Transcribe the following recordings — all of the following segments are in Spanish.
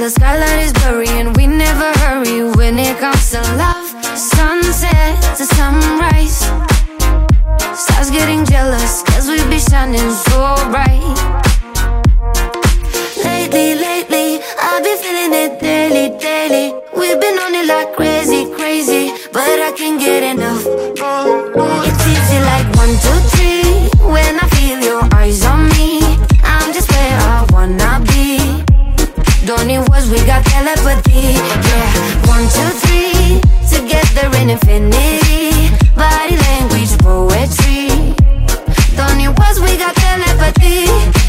the skylight is blurry and we never hurry when it comes to love. Sunset to sunrise, stars getting jealous cause we be shining so bright. Lately, I've been feeling it daily. We've been on it like crazy, but I can't get enough. It's easy like 1, 2, 3. When I feel your eyes on me, I'm just where I wanna be. Don't need words, we got telepathy. Yeah, 1, 2, 3. Together in infinity. Body language, poetry. Don't need words, we got telepathy.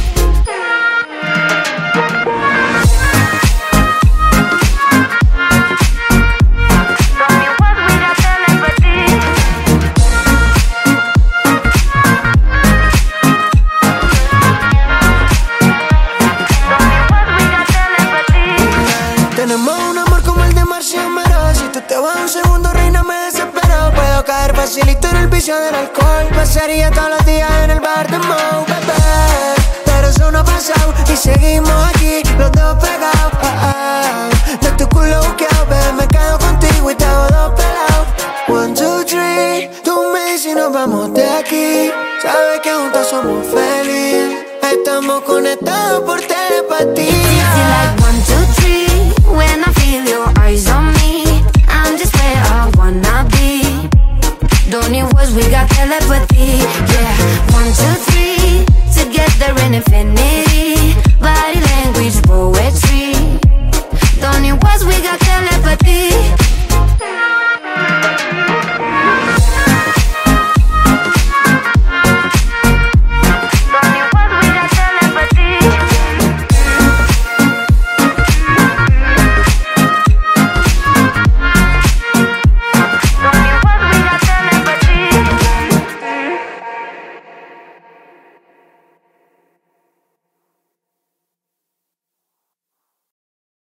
Tenemos un amor como el de Marcia Mera. Si tú te vas un segundo, reina, me desespero. Puedo caer facilito en el vicio del alcohol. Pasaría todos los días en el bar de Mo, bebé. Pero eso no ha pasado y seguimos aquí, los dos pegados. De tu culo buqueado, bebé, me quedo contigo y te hago dos pelados. 1, 2, 3, tú me dices y nos vamos de aquí. Sabes que juntos somos felices. Estamos conectados